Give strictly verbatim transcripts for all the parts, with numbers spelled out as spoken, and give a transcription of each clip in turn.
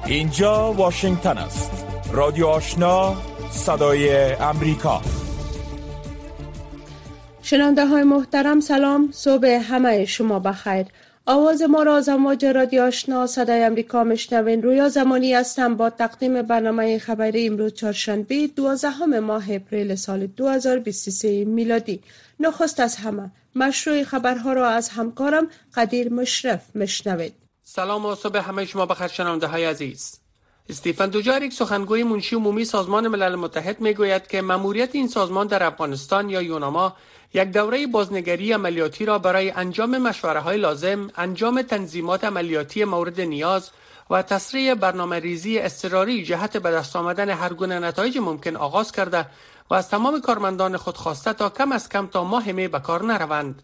اینجا واشنگتن است. رادیو آشنا، صدای امریکا. شنونده های محترم سلام، صبح همه شما بخیر. آواز ما را از امواج رادیو آشنا صدای امریکا میشنوین. رویا زمانی هستم با تقدیم برنامه خبری امروز چهارشنبه دوازدهم ماه اپریل سال دو هزار و بیست و سه میلادی. نخست از همه مشروع خبرها را از همکارم قدیر مشرف میشنوید. سلام و صبح همه شما بخیر شنونده های عزیز. استیفن دوجاریک سخنگوی منشی عمومی سازمان ملل متحد میگوید که مأموریت این سازمان در افغانستان یا یوناما یک دوره بازنگری عملیاتی را برای انجام مشوره‌های لازم، انجام تنظیمات عملیاتی مورد نیاز و تسریع برنامه‌ریزی اضطراری جهت به دست آمدن هر گونه نتایج ممکن آغاز کرده و از تمام کارمندان خود خواسته تا کم از کم تا ماه می به کار نروند.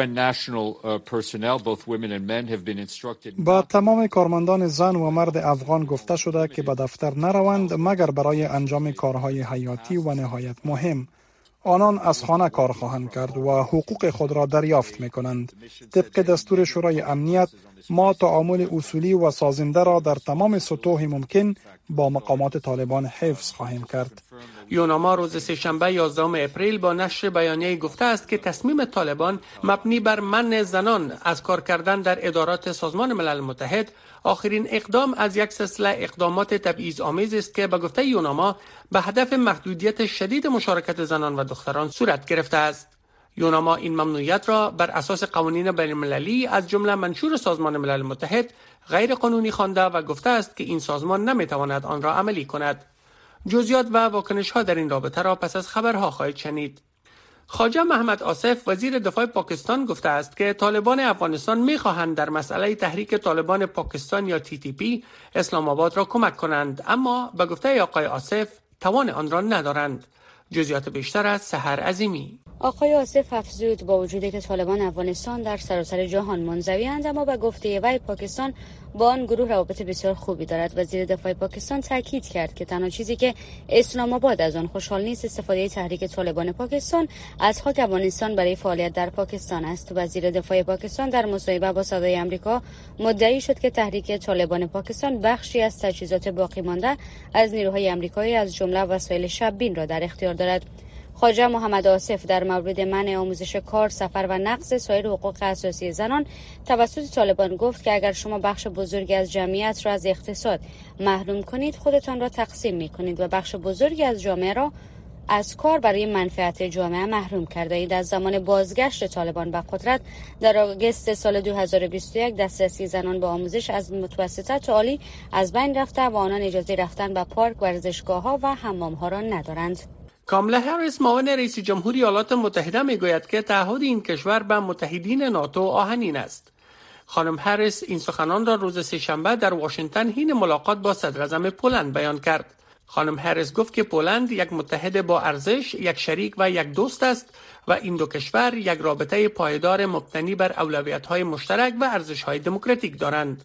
با تمام کارمندان زن و مرد افغان گفته شده که به دفتر نروند مگر برای انجام کارهای حیاتی و نهایت مهم. آنان از خانه کار خواهند کرد و حقوق خود را دریافت می کنند. طبق دستور شورای امنیت ما تعامل اصولی و سازنده را در تمام سطوح ممکن با مقامات طالبان حفظ خواهیم کرد. یوناما روز سه‌شنبه یازدهم اپریل با نشر بیانیه گفته است که تصمیم طالبان مبنی بر منع زنان از کار کردن در ادارات سازمان ملل متحد آخرین اقدام از یک سلسله اقدامات تبعیض‌آمیز است که به گفته یوناما به هدف محدودیت شدید مشارکت زنان و دختران صورت گرفته است. یوناما این ممنوعیت را بر اساس قوانین بین‌المللی از جمله منشور سازمان ملل متحد غیر قانونی خوانده و گفته است که این سازمان نمیتواند آن را عملی کند. جزئیات و واکنش‌ها در این رابطه را پس از خبرها خواهید شنید. خواجه محمد آصف وزیر دفاع پاکستان گفته است که طالبان افغانستان می‌خواهند در مسئله تحریک طالبان پاکستان یا تی تی پی اسلام آباد را کمک کنند، اما به گفته آقای آصف توان آن را ندارند. جزئیات بیشتر از سحر عظیمی. آقای آصف افزود با وجودی که طالبان افغانستان در سراسر جهان منزوی‌اند، اما به گفته وی پاکستان با آن گروه روابط بسیار خوبی دارد. وزیر دفاع پاکستان تاکید کرد که تنها چیزی که اسلام آباد از آن خوشحال نیست استفاده تحریک طالبان پاکستان از خاک افغانستان برای فعالیت در پاکستان است. وزیر دفاع پاکستان در مصاحبه با صدای آمریکا مدعی شد که تحریک طالبان پاکستان بخشی از تجهیزات باقی مانده از نیروهای آمریکایی از جمله وسایل شب‌بین را در اختیار دارد. خواجه محمد آصف در مورد منع آموزش کار، سفر و نقض سایر حقوق اساسی زنان توسط طالبان گفت که اگر شما بخش بزرگی از جمعیت را از اقتصاد محروم کنید، خودتان را تقسیم می‌کنید و بخش بزرگی از جامعه را از کار برای منفعت جامعه محروم کرده اید. از زمان بازگشت طالبان به قدرت در آگوست سال دو هزار و بیست و یک دسترسی زنان به آموزش از متوسطه تا عالی از بین رفته و آنان اجازه رفتن به پارک، ورزشگاه‌ها و حمام‌ها را ندارند. کاملا هریس معاون رئیس جمهوری ایالات متحده میگوید که تعهد این کشور به متحدین ناتو آهنین است. خانم هریس این سخنان را روز سه‌شنبه در واشنگتن حین ملاقات با صدر اعظم پولند بیان کرد. خانم هریس گفت که پولند یک متحد با ارزش، یک شریک و یک دوست است و این دو کشور یک رابطه پایدار مبتنی بر اولویت‌های مشترک و ارزش‌های دموکراتیک دارند.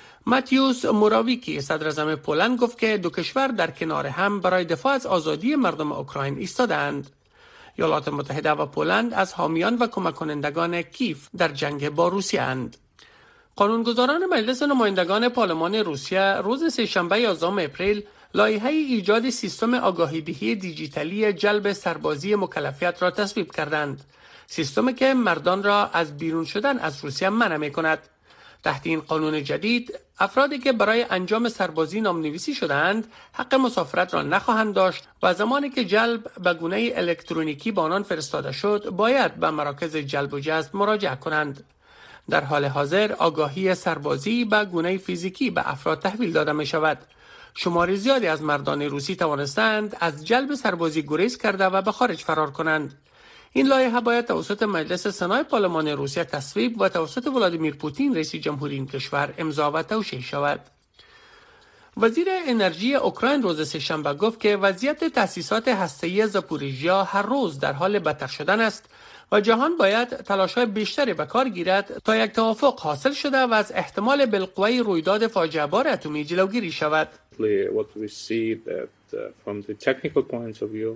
ماتیوس موراویکی صدر اعظم پولند گفت که دو کشور در کنار هم برای دفاع از آزادی مردم اوکراین ایستاده‌اند. ایالات متحده و پولند از حامیان و کمک کنندگان کیف در جنگ با روسیه اند. قانونگذاران مجلس نمایندگان پارلمان روسیه روز سه‌شنبه یازدهم اپریل لایحه ایجاد سیستم آگاهی‌دهی دیجیتالی جلب سربازی مکلفیت را تصویب کردند. سیستمی که مردان را از بیرون شدن از روسیه منع می‌کند. تحت این قانون جدید افرادی که برای انجام سربازی نامنویسی شده‌اند حق مسافرت را نخواهند داشت و زمانی که جلب به گونه الکترونیکی به آنان فرستاده شد باید به مراکز جلب و جذب مراجعه کنند. در حال حاضر آگاهی سربازی به گونه فیزیکی به افراد تحویل داده می شود. شمار زیادی از مردان روسی توانستند از جلب سربازی گریز کرده و به خارج فرار کنند. این لایحه باید توسط مجلس سنای پارلمان روسیه تصویب و توسط ولادیمیر پوتین رئیس جمهوری این کشور امضا و توشیح شود. وزیر انرژی اوکراین روز سه‌شنبه گفت که وضعیت تأسیسات هسته‌ای زاپوریژیا هر روز در حال بدتر شدن است و جهان باید تلاش‌های بیشتری به کار گیرد تا یک توافق حاصل شده و از احتمال بالقوه رویداد فاجعه بار اتمی جلوگیری شود.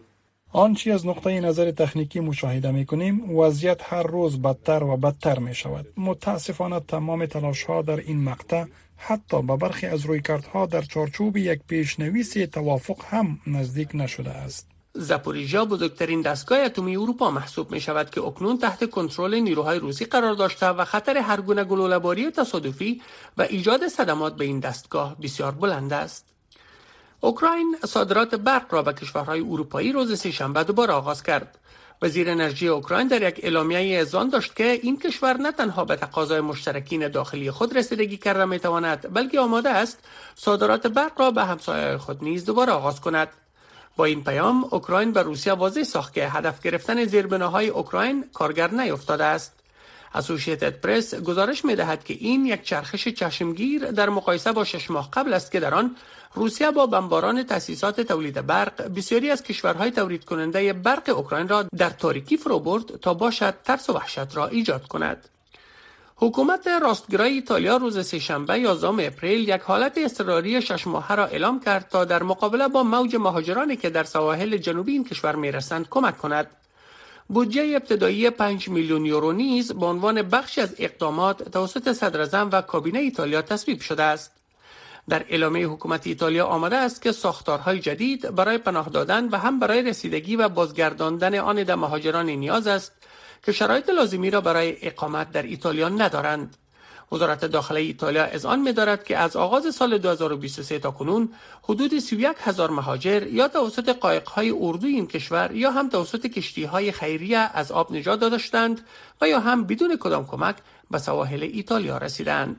آنچه از نقطه نظر تکنیکی مشاهده می کنیم وضعیت هر روز بدتر و بدتر می شود. متاسفانه تمام تلاش ها در این مقطع حتی به برخی از رویکردها در چارچوب یک پیشنویس توافق هم نزدیک نشده است. زاپوریژیا بزرگترین دستگاه اتمی اروپا محسوب می شود که اکنون تحت کنترل نیروهای روسی قرار داشته و خطر هر گونه گلوله‌باری تصادفی و ایجاد صدمات به این دستگاه بسیار بلند است. اوکراین صادرات برق را به کشورهای اروپایی روز سه‌شنبه دوباره آغاز کرد. وزیر انرژی اوکراین در یک اعلامیه اذعان داشت که این کشور نه تنها به تقاضای مشترکین داخلی خود رسیدگی کرده می تواند، بلکه آماده است صادرات برق را به همسایه‌های خود نیز دوباره آغاز کند. با این پیام اوکراین به روسیه واضح ساخت که هدف گرفتن زیربناهای اوکراین کارگر نیفتاده است. اسوسییتد پرس گزارش می‌دهد که این یک چرخش چشمگیر در مقایسه با شش ماه قبل است که در آن روسیه با بمباران تأسیسات تولید برق بسیاری از کشورهای تولید کننده برق اوکراین را در تاریکی فرو برد تا باشد ترس و وحشت را ایجاد کند. حکومت راستگرای ایتالیا روز سه‌شنبه یازدهم اپریل یک حالت اضطراری شش ماهه را اعلام کرد تا در مقابله با موج مهاجرانی که در سواحل جنوبی این کشور می‌رسند کمک کند. بودجه ابتدایی پنج میلیون یورو نیز به عنوان بخشی از اقدامات توسط صدراعظم و کابینه ایتالیا تصویب شده است. در اعلامیه حکومت ایتالیا آمده است که ساختارهای جدید برای پناه دادن و هم برای رسیدگی و بازگرداندن آن به مهاجران نیاز است که شرایط لازمی را برای اقامت در ایتالیا ندارند. وزارت داخله ایتالیا اذعان می‌دارد که از آغاز سال دو هزار و بیست و سه تا کنون حدود سی و یک هزار مهاجر یا توسط قایق‌های اردوی این کشور یا هم توسط کشتی‌های خیریه از آب نجات داده شدند و یا هم بدون کدام کمک به سواحل ایتالیا رسیدند.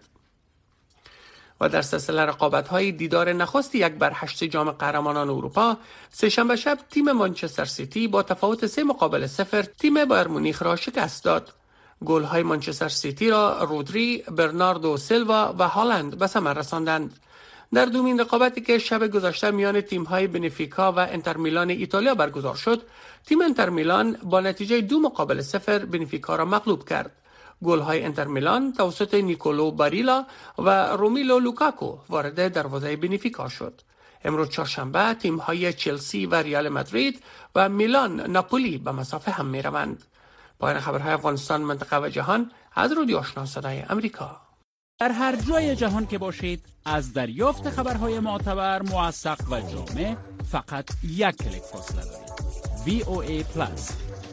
و در سلسله رقابت‌های دیدار نخست یک بر هشت جام قهرمانان اروپا، سه‌شنبه شب تیم منچستر سیتی با تفاوت سه مقابل صفر تیم بایر مونیخ را شکست داد. گل‌های منچستر سیتی را رودری، برناردو سیلوا و هالند به ثمر رساندند. در دومین رقابتی که شب گذشته میان تیم‌های بنفیکا و انتر میلان ایتالیا برگزار شد، تیم انتر میلان با نتیجه دو مقابل صفر بنفیکا را مغلوب کرد. گل‌های انتر میلان توسط نیکولو باریلا و رومیلو لوکاکو وارد دروازه بنفیکا شد. امروز چهارشنبه تیم‌های چلسی و ریال مادرید و میلان ناپولی به مسافه هم می‌روند. پایان خبرهای افغانستان، منطقه و جهان از رادیو آشنا صدای امریکا. در هر جای جهان که باشید از دریافت خبرهای معتبر، موثق و جامع فقط یک کلیک فاصله دارید. وی او ای پلاس،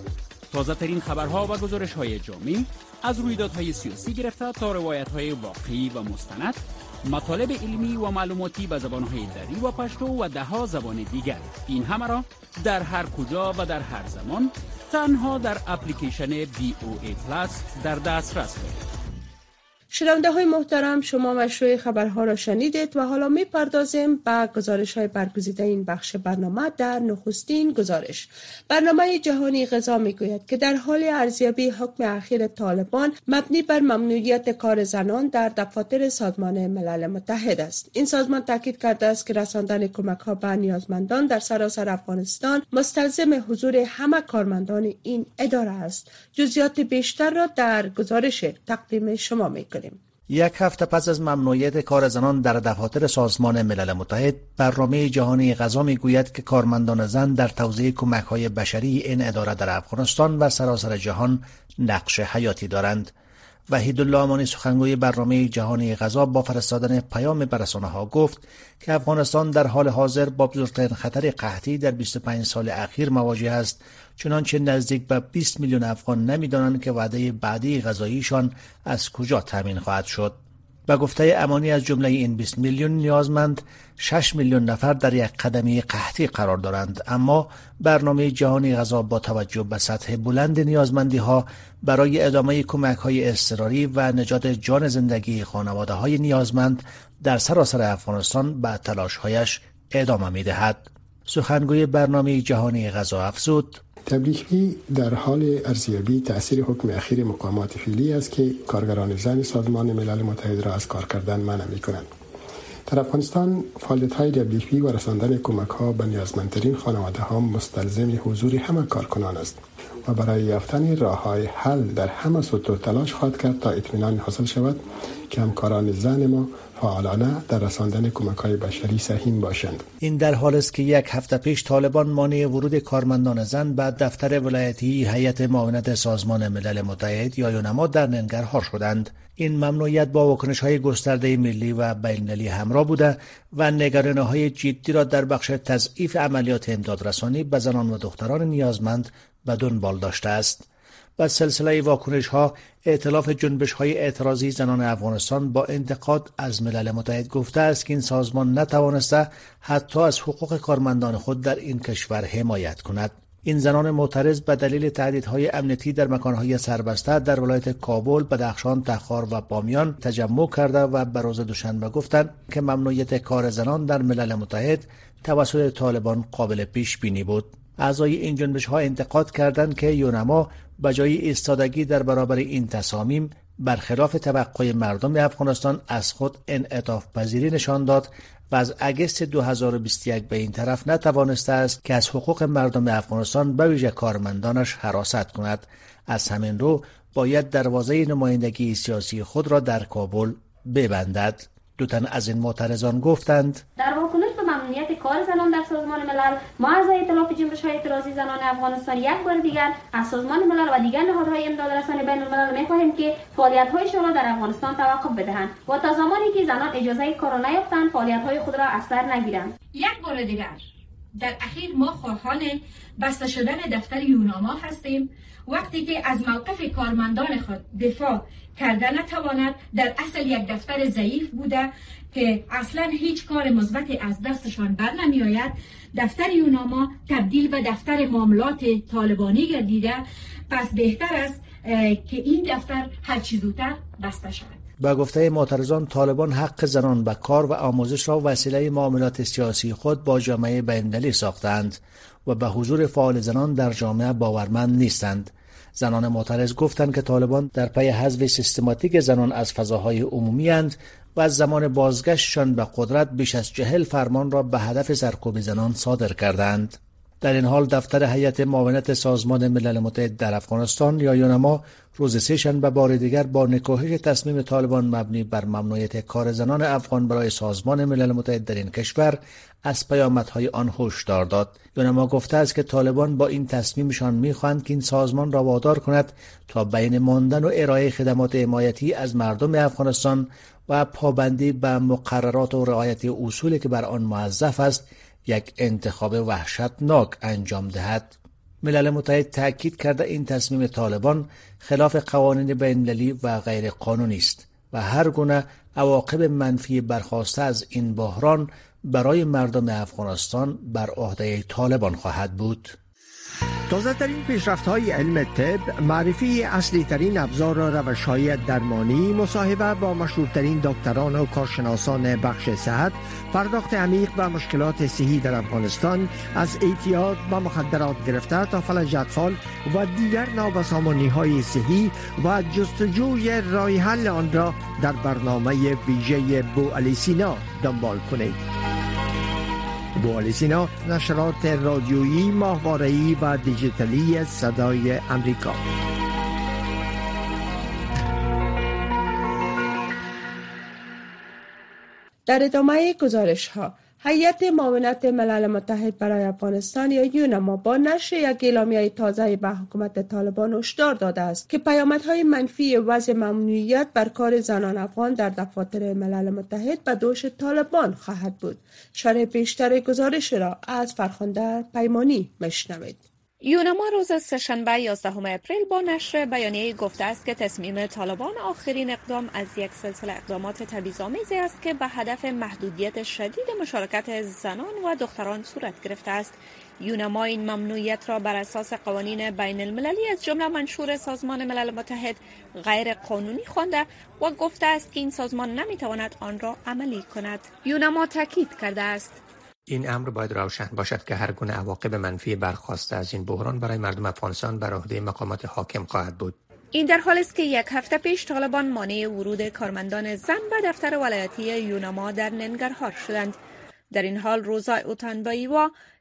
تازه ترین خبرها و گزارش های جامع از رویدادهای سیاسی گرفته تا روایت‌های واقعی و مستند، مطالب علمی و معلوماتی به زبان‌های دری و پشتو و ده‌ها زبان دیگر. این همه را در هر کجا و در هر زمان تنها در اپلیکیشن وی او ای پلاس در دسترس دارید. شنونده های محترم، شما مشروع خبرها را شنیدید و حالا می پردازیم به گزارش های برگزیده این بخش برنامه. در نخستین گزارش، برنامه جهانی غذا می گوید که در حال ارزیابی حکم اخیر طالبان مبنی بر ممنوعیت کار زنان در دفاتر سازمان ملل متحد است. این سازمان تاکید کرده است که رساندن کمک ها به نیازمندان در سراسر افغانستان مستلزم حضور همه کارمندان این اداره است. جزئیات بیشتر را در گزارش تقدیم شما می کنیم. یک هفته پس از ممنوعیت کار زنان در دفاتر سازمان ملل متحد، برنامه جهانی غذا میگوید که کارمندان زن در توزیع کمک‌های بشری این اداره در افغانستان و سراسر جهان نقش حیاتی دارند. وحیدالله امانی، سخنگوی برنامه جهانی غذا، با فرستادن پیام به رسانه‌ها گفت که افغانستان در حال حاضر با بزرگترین خطر قحطی در بیست و پنج سال اخیر مواجه است، چنانچه نزدیک به بیست میلیون افغان نمی‌دانند که وعده بعدی غذاییشان از کجا تامین خواهد شد. به گفته امانی، از جمله این بیست میلیون نیازمند، شش میلیون نفر در یک قدمی قحطی قرار دارند، اما برنامه جهانی غذا با توجه به سطح بلند نیازمندی ها برای ادامه کمک های اضطراری و نجات جان زندگی خانواده های نیازمند در سراسر افغانستان به تلاش هایش ادامه می دهد. سخنگوی برنامه جهانی غذا افزود: دبلیو در حال ارزیابی تأثیر حکم اخیر مقامات فعلی است که کارگران زن سازمان ملل متحد را از کار کردن منع می‌کنند. در افغانستان فعالیت‌های دبلیو و رساندن کمک‌ها به نیازمندترین خانواده‌ها مستلزم حضور همه کارکنان است. و برای یافتن راه‌های حل در همه سطوح تلاش خواهد کرد تا اطمینان حاصل شود که همکاران زن ما فعالانه در رساندن کمک‌های بشری سهیم باشند. این در حال است که یک هفته پیش طالبان مانع ورود کارمندان زن به دفتر ولایتی هیئت معاونت سازمان ملل متحد یا یونما در ننگرهار شدند. این ممنوعیت با واکنش‌های گسترده ملی و بین‌المللی همراه بوده و نگرانی‌های جدی را در بخش تضعیف عملیات امدادرسانی به زنان و دختران نیازمند به دنبال داشته است. و سلسله واکنش‌ها ائتلاف جنبش‌های اعتراضی زنان افغانستان با انتقاد از ملل متحد گفته است که این سازمان نتوانسته حتی از حقوق کارمندان خود در این کشور حمایت کند. این زنان معترض به دلیل تهدیدهای امنیتی در مکانهای سربسته در ولایت کابل، بدخشان، تخار و بامیان تجمع کرده و به روز دوشنبه گفتند که ممنوعیت کار زنان در ملل متحد توسط طالبان قابل پیش بینی بود. اعضای این جنبش‌ها انتقاد کردند که یونما به جای ایستادگی در برابر این تصامیم برخلاف توقع مردم افغانستان از خود انعطاف پذیری نشان داد و از اگست دو هزار و بیست و یک به این طرف نتوانسته است که از حقوق مردم افغانستان به ویژه کارمندانش حراست کند. از همین رو باید دروازه نمایندگی سیاسی خود را در کابل ببندد. دو تن از این معترضان گفتند در واکنش به ممنوعیت کار زنان در سازمان ملل، ما از ائتلاف جنبش‌های اعتراضی زنان افغانستان یک بار دیگر از سازمان ملل و دیگر نهادهای امدادرسانی بین‌الملل می‌خواهیم که فعالیت‌هایشان را در افغانستان توقف بدهند و تا زمانی که زنان اجازه کار را نیافتند فعالیت‌های خود را از سر نگیرند. یک بار دیگر در اخیر ما خواهان بسته شدن دفتر یوناما هستیم. وقتی که از موقف کارمندان خود دفاع کرده نتواند، در اصل یک دفتر ضعیف بوده که اصلا هیچ کار مثبتی از دستشان بر نمی آید، دفتر یوناما تبدیل به دفتر معاملات طالبانی گردیده. پس بهتر است که این دفتر هر چه زودتر بسته شود. با گفته معترضان، طالبان حق زنان به کار و آموزش را وسیله معاملات سیاسی خود با جامعه بین‌المللی ساختند و به حضور فعال زنان در جامعه باورمند نیستند. زنان معترض گفتند که طالبان در پی حذف سیستماتیک زنان از فضاهای عمومی اند و از زمان بازگشتشان به قدرت بیش از چهل فرمان را به هدف سرکوب زنان صادر کردند. در این حال دفتر هیئت معاونت سازمان ملل متحد در افغانستان یا یونما روز سه‌شنبه بار دیگر با نکوهش تصمیم طالبان مبنی بر ممنوعیت کار زنان افغان برای سازمان ملل متحد در این کشور از پیامدهای آن هشدار داد. یونما گفته است که طالبان با این تصمیمشان می‌خواهند که این سازمان را وادار کند تا بین ماندن و ارائه خدمات حمایتی از مردم افغانستان و پابندی به مقررات و رعایت اصولی که بر آن موظف است یک انتخاب وحشتناک انجام دهد. ملل متحد تأکید کرده این تصمیم طالبان خلاف قوانین بین‌المللی و غیر قانونی است و هر گونه عواقب منفی برخاسته از این بحران برای مردم افغانستان بر عهده طالبان خواهد بود. تازه ترین پیشرفت های علم طب، معرفی اصلی ترین ابزار و روش های درمانی، مصاحبه با مشهورترین دکتران و کارشناسان بخش صحت، پرداخت عمیق به مشکلات صحی در افغانستان، از اعتیاد به مخدرات گرفته تا فلج اطفال و دیگر نابسامانی های صحی و جستجوی راه حل آن را در برنامه ویژه بوعلی سینا دنبال کنید. بوعلی سینا، نشرات رادیویی، ماهواره‌ای و دیجیتالی صدای امریکا. در ادامه گزارش ها، هیئت معاونت ملل متحد برای افغانستان یا یونما با نشر یک اعلامیه تازه به حکومت طالبان هشدار داده است که پیامدهای منفی وضع ممنوعیت بر کار زنان افغان در دفاتر ملل متحد به دوش طالبان خواهد بود. شرح بیشتر گزارش را از فرخنده پیمانی میشنوید. یونما روز سه‌شنبه یازدهم اپریل با نشر بیانیه گفته است که تصمیم طالبان آخرین اقدام از یک سلسله اقدامات تبعیض‌آمیزی است که به هدف محدودیت شدید مشارکت زنان و دختران صورت گرفته است. یونما این ممنوعیت را بر اساس قوانین بین المللی از جمله منشور سازمان ملل متحد غیر قانونی خوانده و گفته است که این سازمان نمیتواند آن را عملی کند. یونما تاکید کرده است این امر باید روشن باشد که هر گونه عواقب منفی برخاسته از این بحران برای مردم افغانستان بر عهده مقامات حاکم خواهد بود. این در حالی است که یک هفته پیش طالبان مانع ورود کارمندان زن به دفتر ولایتی یونما در ننگرهار شدند. در این حال روزا اوتانبایی و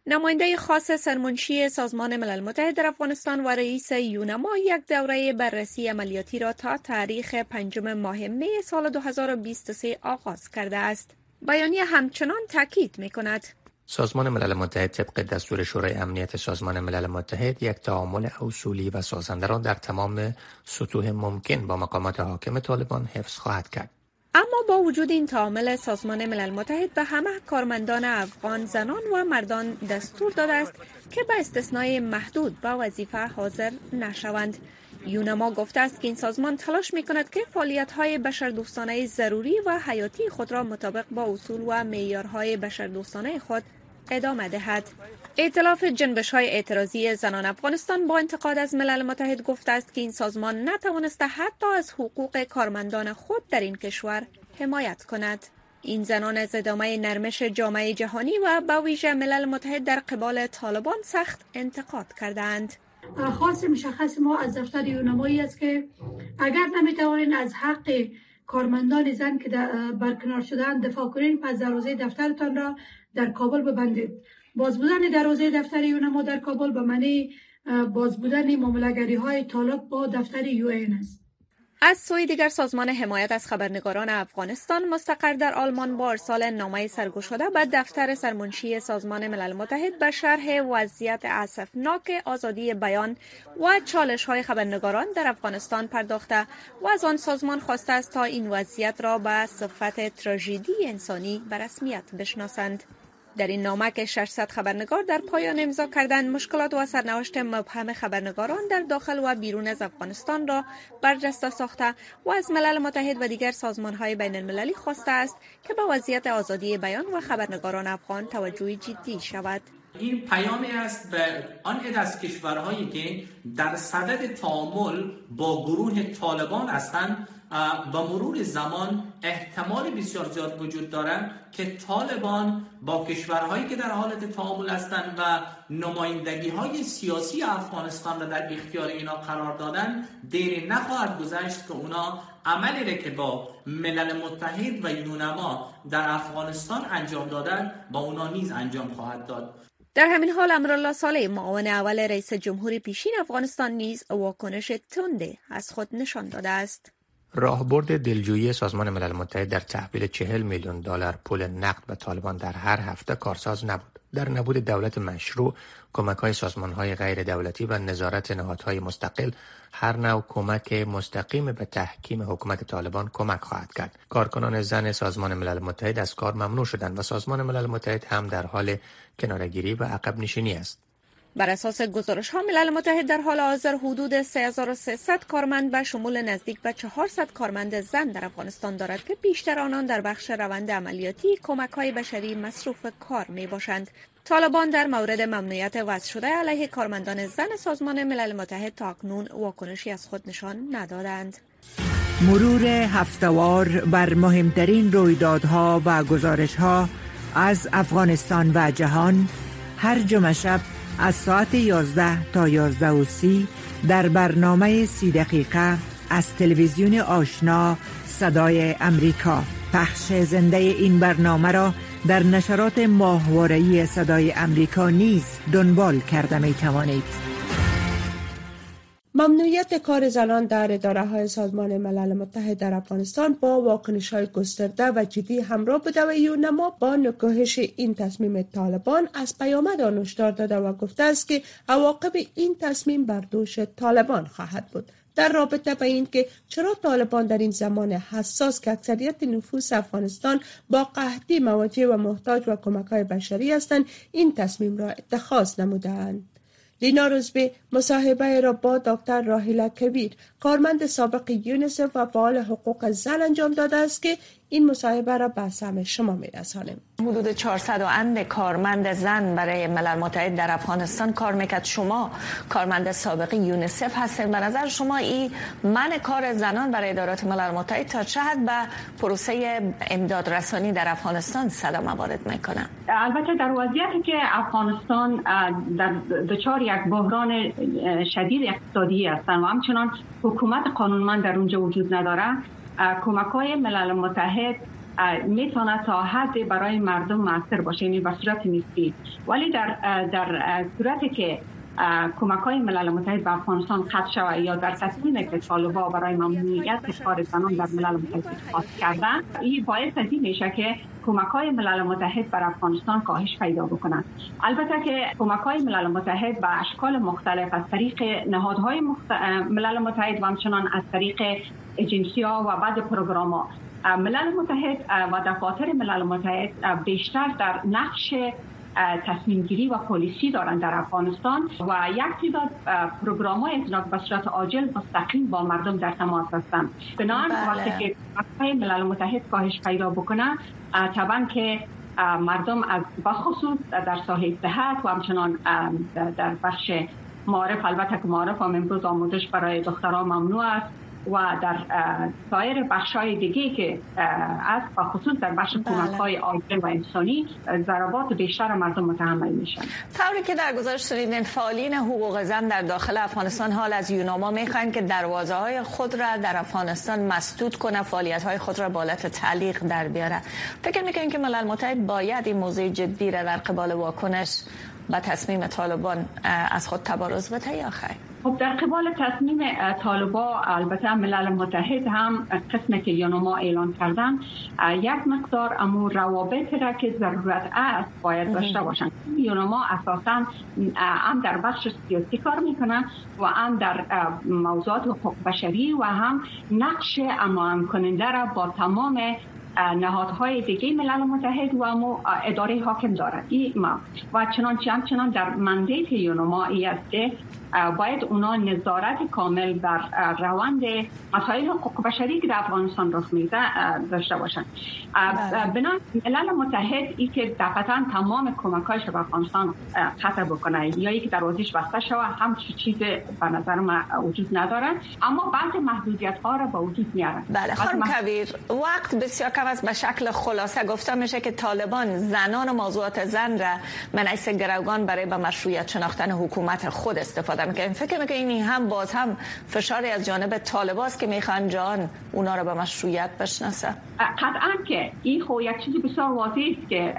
نماینده خاص سرمنشی سازمان ملل متحد در افغانستان و رئیس یونما یک دوره بررسی عملیاتی را تا تاریخ پنجم ماه می سال دو هزار و بیست و سه آغاز کرده است. بیانیه همچنان تاکید می‌کند سازمان ملل متحد طبق دستور شورای امنیت سازمان ملل متحد یک تعامل اصولی و سازنده را در تمام سطوح ممکن با مقامات حاکم طالبان حفظ خواهد کرد. اما با وجود این تعامل، سازمان ملل متحد به همه کارمندان افغان زنان و مردان دستور داده است که به استثنای محدود به وظیفه حاضر نشوند. یونما گفته است که این سازمان تلاش می‌کند که فعالیت‌های بشردوستانه ضروری و حیاتی خود را مطابق با اصول و معیارهای بشردوستانه خود ادامه دهد. ائتلاف جنبش‌های اعتراضی زنان افغانستان با انتقاد از ملل متحد گفته است که این سازمان نتوانسته حتی از حقوق کارمندان خود در این کشور حمایت کند. این زنان از ادامه نرمش جامعه جهانی و به ویژه ملل متحد در قبال طالبان سخت انتقاد کردند. خاص مشخص ما از دفتر یونمایی است که اگر نمیتوانید از حق کارمندان زن که برکنار شدن دفاع کنید، پس دروازه دفترتان را در کابل ببندید. باز بودن دروازه دفتر یونما در کابل به معنی باز بودن معامله‌گری های طالب با دفتر یو این است. از سوی دیگر، سازمان حمایت از خبرنگاران افغانستان مستقر در آلمان با ارسال نامه سرگشاده به دفتر سرمنشی سازمان ملل متحد به شرح وضعیت اسفناک آزادی بیان و چالش‌های خبرنگاران در افغانستان پرداخته و از آن سازمان خواسته است تا این وضعیت را به صفت تراژدی انسانی به رسمیت بشناسند. در این نامه که ششصد خبرنگار در پایان امضا کردند، مشکلات و سرنوشت مبهم خبرنگاران در داخل و بیرون از افغانستان را برجسته ساخته و از ملل متحد و دیگر سازمان‌های بین المللی خواسته است که به وضعیت آزادی بیان و خبرنگاران افغان توجه جدی شود. این پیامی است به آن عده از کشورهایی که در صدد تعامل با گروه طالبان هستند. با مرور زمان احتمال بسیار زیاد وجود دارد که طالبان با کشورهایی که در حالت تعامل هستند و نمایندگی‌های سیاسی افغانستان را در اختیار اینا قرار دادن، دیری نخواهد گذشت که اونا عملی را که با ملل متحد و یونما در افغانستان انجام دادن با اونا نیز انجام خواهد داد. در همین حال امرالله صالح، معاون اول رئیس جمهور پیشین افغانستان، نیز واکنش تنده از خود نشان داده است. راهبرد دلجویی سازمان ملل متحد در تحویل چهل میلیون دلار پول نقد به طالبان در هر هفته کارساز نبود. در نبود دولت مشروع، کمک‌های سازمان‌های غیر دولتی و نظارت نهادهای مستقل، هر نوع کمک مستقیم به تحکیم حکومت طالبان کمک خواهد کرد. کارکنان زن سازمان ملل متحد از کار ممنوع شدند و سازمان ملل متحد هم در حال کناره‌گیری و عقب نشینی است. بر اساس گزارش ها، ملل متحد در حال حاضر حدود سه هزار و سیصد کارمند به شمول نزدیک به چهارصد کارمند زن در افغانستان دارد که بیشتر آنان در بخش روند عملیاتی کمک های بشری مصروف کار می باشند. طالبان در مورد ممنوعیت وضع شده علیه کارمندان زن سازمان ملل متحد تا اکنون واکنشی از خود نشان ندادند. مرور هفته‌وار بر مهمترین رویدادها و گزارش‌ها از افغانستان و جهان هر جمعه شب از ساعت یازده تا یازده و سی در برنامه سی دقیقه از تلویزیون آشنا صدای امریکا. پخش زنده این برنامه را در نشرات ماهواره‌ای صدای امریکا نیز دنبال کرده می توانید. ممنوعیت کار زنان در اداره‌های سازمان ملل متحد در افغانستان با واکنش‌های گسترده و جدی همراه بوده و یونما با نکوهش این تصمیم طالبان از پیامد آن هشدار داده و گفته است که عواقب این تصمیم بر دوش طالبان خواهد بود. در رابطه با این که چرا طالبان در این زمان حساس که اکثریت نفوس افغانستان با قحطی مواجه و محتاج و کمک‌های بشری هستند، این تصمیم را اتخاذ نمودند. لینا روزبی مصاحبه را با دکتر راهیله کبیر، کارمند سابق یونیسف و فعال حقوق زن انجام داده است که این مصاحبه را به سمع شما می‌رسانیم. حدود چهارصد و اند کارمند زن برای ملل متحد در افغانستان کار میکرد. شما کارمند سابق یونیسف هستید. به نظر شما این منع کار زنان برای ادارات ملل متحد تا چه حد به پروسه امداد رسانی در افغانستان صدمه وارد میکنه؟ البته در وضعیتی که افغانستان در دچار یک بحران شدید اقتصادی است و همچنان حکومت قانونمند در اونجا وجود نداره، کمک‌های ملل متحد میتونه تا حد برای مردم موثر باشه، یعنی به صورت نسبی. ولی در در صورتی که کمک‌های ملل متحد به افغانستان قطع شود یا در تصمیمی که طالبان برای ممنوعیت کار زنان در ملل متحد اتخاذ کردن، این باعث از این میشه که کمک‌های ملل متحد بر افغانستان کاهش پیدا بکنند. البته که کمک‌های ملل متحد به اشکال مختلف از طریق نهادهای مخت... ملل متحد و همچنان از طریق ایجنسی‌ها و بعض پروگرام‌ها، ملل متحد و دفاتر ملل متحد بیشتر در نقش تصمیم گیری و پالیسی دارند در افغانستان و یک تعداد پروگرام‌های اینا به صورت عاجل مستقیم با مردم در تماس هستند. بنابراین وقتی که کمک‌های ملل متحد کاهش پیدا بکنه، طبعا که مردم از بخصوص در ساحه صحت و همچنان در بخش معارف، البته که معارف هم امروز آموزش برای دختران ممنوع است و در سایر بخش‌های دیگه که از خصوص در بخش کمک‌های عاجل و انسانی ضربات بیشتر مردم متحمل میشن. طوری که در گزارش شنیدین، فعالین حقوق زن در داخل افغانستان حال از یوناما میخواین که دروازه‌های خود را در افغانستان مسدود کنه، فعالیت‌های خود را به حالت تعلیق در بیاره. فکر می‌کنین که ملل متحد باید این موضوع جدی را در قبال واکنش و تصمیم طالبان از خود تبارز بده یا خیر؟ خب در قبال تصمیم طالبان البته ملل متحد هم قسمی که یوناما اعلان کردن یک مقدار امور روابط را که ضرورت است باید داشته باشند. یوناما اساساً هم در بخش سیاسی کار میکنن و هم در موضوعات حقوق بشری و هم نقش امام کننده را با تمام نهادهای دیگه ملل متحد و مو اداره حاکم دارد. این ما و چنانچه همچنان در مندیت یوناما ای است که باید اونا نظارت کامل بر روند مسائل حقوق بشری که در افغانستان رخ میده داشته باشند. بنابراین ملل متحد ای که دفعتاً تمام کمک‌هایش به افغانستان قطع بکنه یا ای که دروازه‌اش بسته شود، هم چیز به نظر من وجود نداره، اما بعض محدودیت‌ها را به وجود میارن. بله خانم مح... کویر، وقت بسیار کم است. به شکل خلاصه گفته میشه که طالبان زنان و موضوعات زن را منعکس گروگان برای به مشروعیت شناختن حکومت خود استفاده میکنن. فکر میکنین این هم باز هم فشاری از جانب طالبان است که میخوان جان اونا را به مشروعیت بشناسه؟ قطعا که این خو یک چیز بسیار واضح است که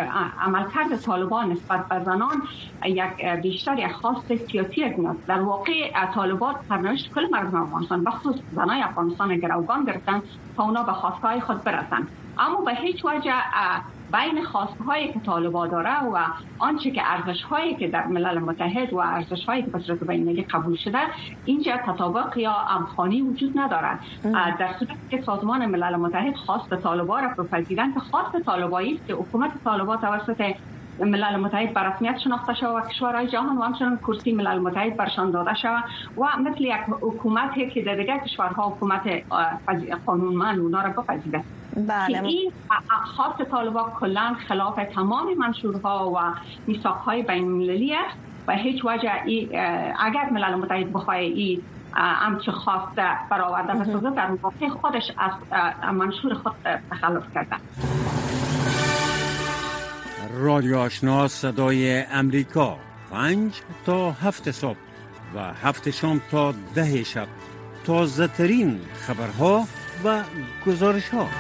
عملکرد طالبان نسبت به زنان یک بیشتر یک خواست سیاسی است. در واقع طالبان سرنوشت کل مردم افغانستان بخصوص زنای افغانستان گروگان گرفتن تا اونا به خواستهای خود برسند، اما به هیچ وجه بین خواستهایی که طالبان داره و آنچه که ارزش‌هایی که در ملل متحد و ارزش‌هایی که به صورت بین‌المللی قبول شده اینجا تطابق یا همخوانی وجود ندارد. در صورتی که سازمان ملل متحد خواست طالبان را بپذیرند که خواست طالبانی است که حکومت طالبان توسط ملل متحد به رسمیت شناخته شود و کشورهای جهان و همچنان کرسی ملل متحد برشان داده شود و مثل یک حکومتی که در دیگر کشورها حکومت قانونمند اونا را بپذیرد. بله. این خواست طالبان کلا خلاف تمام منشورها و میثاق‌های بین‌المللی است و هیچ وجه اگر ملل متحد بخواد این همچه خواسته برآورده بسازه در واقع خودش از منشور خود تخلف کرده. رادیو آشنا صدای امریکا، پنج تا هفت صبح و هفت شام تا ده شب، تازه ترین خبرها و گزارش ها.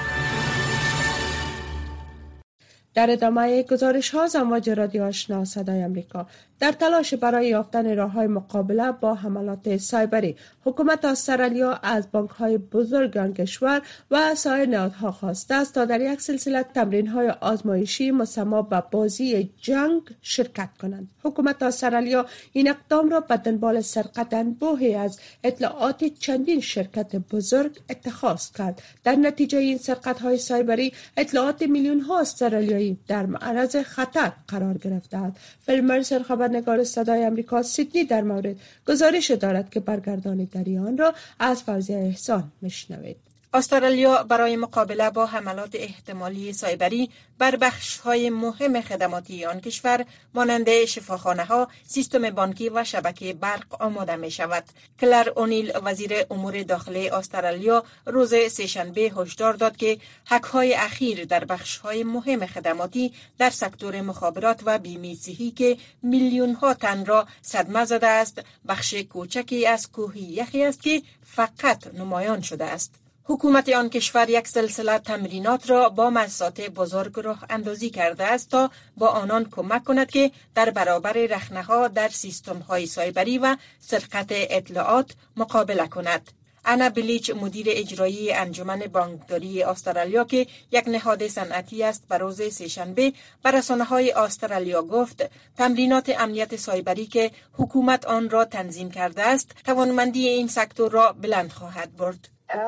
در ادامه گزارش ها، امواج رادیو آشنا صدای امریکا در تلاش برای یافتن راه‌های مقابله با حملات سایبری، حکومت استرالیا از بانک‌های بزرگ آن کشور و سایر نهادها خواسته است تا در یک سلسله تمرین‌های آزمایشی مسمى به بازی جنگ شرکت کنند. حکومت استرالیا این اقدام را به دنبال سرقت انبوهی از اطلاعات چندین شرکت بزرگ اتخاذ کرد. در نتیجه این سرقت‌های سایبری، اطلاعات میلیون‌ها استرالیایی در معرض خطر قرار گرفته‌اند. فیل مرسر، خبرنگار صدای امریکا سیدنی، در مورد گزارش دارد که برگردانیداری آن را از فوزیه احسان میشنوید. استرالیا برای مقابله با حملات احتمالی سایبری بر بخش‌های مهم خدماتی آن کشور مانند شفاخانه‌ها، سیستم بانکی و شبکه برق آماده می‌شود. کلر اونیل، وزیر امور داخلی استرالیا، روز سه‌شنبه هشدار داد که هک‌های اخیر در بخش‌های مهم خدماتی در سکتور مخابرات و بیمه صحی که میلیون‌ها تن را صدمه زده است، بخش کوچکی از کوه یخی است که فقط نمایان شده است. حکومت آن کشور یک سلسله تمرینات را با مؤسسات بزرگ راه اندازی کرده است تا با آنان کمک کند که در برابر رخنه‌ها در سیستم‌های سایبری و سرقت اطلاعات مقابله کند. انا بلیچ مدیر اجرایی انجمن بانکداری استرالیا که یک نهاد صنعتی است بر روز سه‌شنبه بر رسانه‌های استرالیا گفت تمرینات امنیت سایبری که حکومت آن را تنظیم کرده است توانمندی این سکتور را بلند خواهد برد.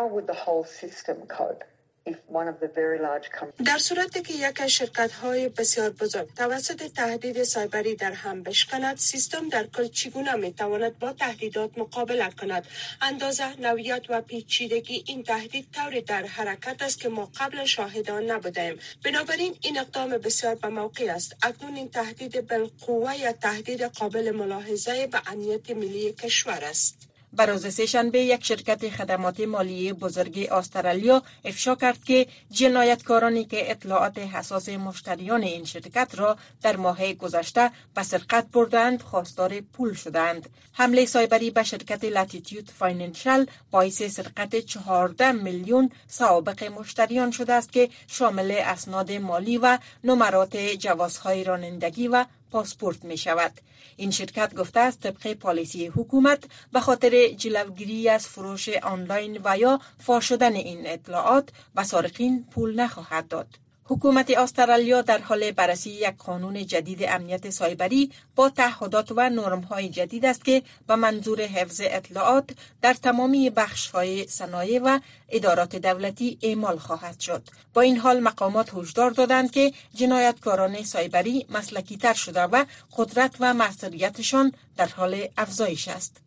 در صورتی که یک شرکت‌های بسیار بزرگ توسط تهدید سایبری در هم بشکند، سیستم در کل چگونه می‌تواند با تهدیدات مقابله کند؟ اندازه، نوعیت و پیچیدگی این تهدید طوری در حرکت است که ما قبل شاهد آن نبودیم. بنابراین این اقدام بسیار به موقع است. اکنون این تهدید بالقوه یا تهدید قابل ملاحظه به امنیت ملی کشور است. بر روز سه‌شنبه یک شرکت خدمات مالی بزرگ استرالیا افشا کرد که جنایتکارانی که اطلاعات حساس مشتریان این شرکت را در ماه گذشته به سرقت بردند خواستار پول شدند. حمله سایبری به شرکت لاتیتیود فاینانشل باعث سرقت چهارده میلیون سوابق مشتریان شده است که شامل اسناد مالی و نمرات جوازهای رانندگی و پاسپورت می شود. این شرکت گفته است طبق پالیسی حکومت به خاطر جلوگیری از فروش آنلاین و یا فاش شدن این اطلاعات به سارقین پول نخواهد داد. حکومت استرالیا در حال بررسی یک قانون جدید امنیت سایبری با تعهدات و نرم‌های جدید است که به منظور حفظ اطلاعات در تمامی بخش‌های صنایع و ادارات دولتی اعمال خواهد شد. با این حال مقامات هشدار دادند که جنایتکاران سایبری مسلکی‌تر شده و قدرت و مسئولیتشان در حال افزایش است.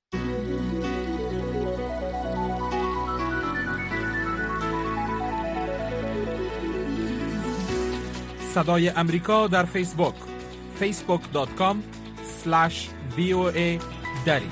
صدای امریکا در فیسبوک فیسبوک دات کام اسلش وی او ای دری.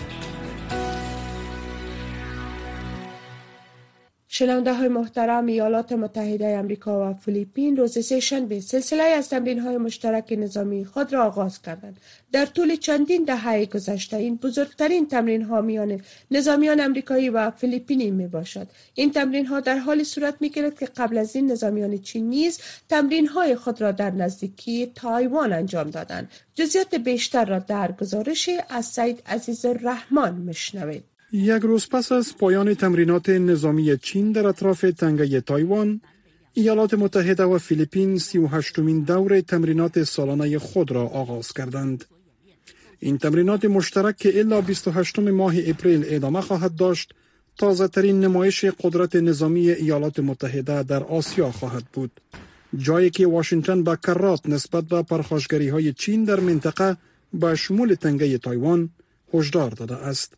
شنونده های محترم، ایالات متحده آمریکا و فیلیپین روز سه‌شنبه سلسله از تمرین های مشترک نظامی خود را آغاز کردند. در طول چندین دهه گذشته این بزرگترین تمرین ها میان نظامیان آمریکایی و فیلیپینی می باشد. این تمرین ها در حالی صورت می گیرد که قبل از این نظامیان چین نیز تمرین های خود را در نزدیکی تایوان انجام دادند. جزئیات بیشتر را در گزارش از سید عزیزالرحمن میشنوید. یک روز پس از پایان تمرینات نظامی چین در اطراف تنگه تایوان، ایالات متحده و فیلیپین سی و هشتمین دور تمرینات سالانه خود را آغاز کردند. این تمرینات مشترک که الی بیست و هشتم ماه اپریل ادامه خواهد داشت، تازه ترین نمایش قدرت نظامی ایالات متحده در آسیا خواهد بود، جایی که واشنگتن با کرات نسبت به پرخاشگری های چین در منطقه به شمول تنگه تایوان هشدار داده است.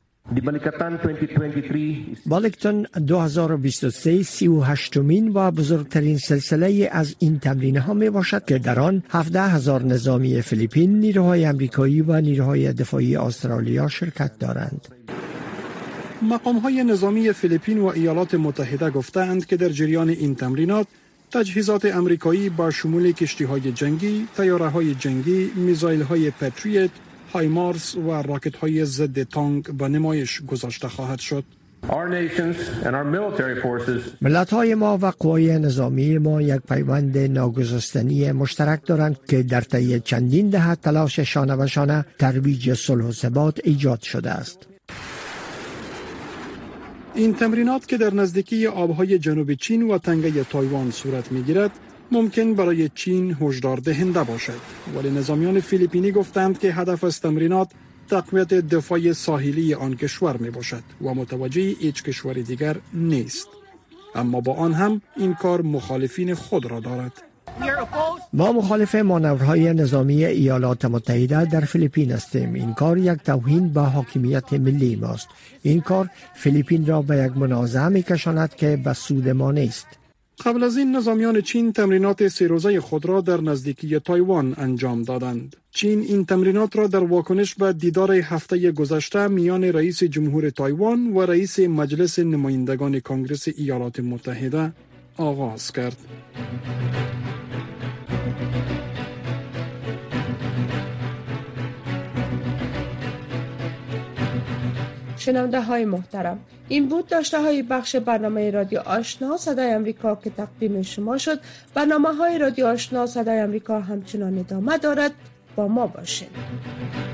بالکتن دو هزار و بیست و سه سی و هشتمین و بزرگترین سلسله از این تمرین ها می باشد که در آن هفده هزار نظامی فیلیپین، نیروهای امریکایی و نیروهای دفاعی استرالیا شرکت دارند. مقام های نظامی فیلیپین و ایالات متحده گفتند که در جریان این تمرینات تجهیزات امریکایی با شمول کشتی های جنگی، طیاره های جنگی، میزایل های پتریوت، هایمارس و راکت های ضد تانک به نمایش گذاشته خواهد شد. ملت های ما و قوای نظامی ما یک پیوند ناگسستنی مشترک دارند که در طی چندین دهه تلاش شانه به شانه ترویج صلح و ثبات ایجاد شده است. این تمرینات که در نزدیکی آبهای جنوب چین و تنگه تایوان صورت می‌گیرد، ممکن برای چین هشدار دهنده باشد، ولی نظامیان فیلیپینی گفتند که هدف از تمرینات تقویت دفاع ساحلی آن کشور می باشد و متوجه هیچ کشور دیگر نیست. اما با آن هم این کار مخالفین خود را دارد. ما مخالف مانورهای نظامی ایالات متحده در فیلیپین هستیم. این کار یک توهین به حاکمیت ملی ماست. این کار فیلیپین را به یک منازعه می‌کشاند که به سود ما نیست. قبل از این نظامیان چین تمرینات سه روزه خود را در نزدیکی تایوان انجام دادند. چین این تمرینات را در واکنش به دیدار هفته گذشته میان رئیس جمهور تایوان و رئیس مجلس نمایندگان کنگره ایالات متحده آغاز کرد. شنونده های محترم، این بود داشته های بخش برنامه رادیو آشنا صدای امریکا که تقدیم شما شد. برنامه های رادیو آشنا صدای امریکا همچنان ادامه دارد. با ما باشید.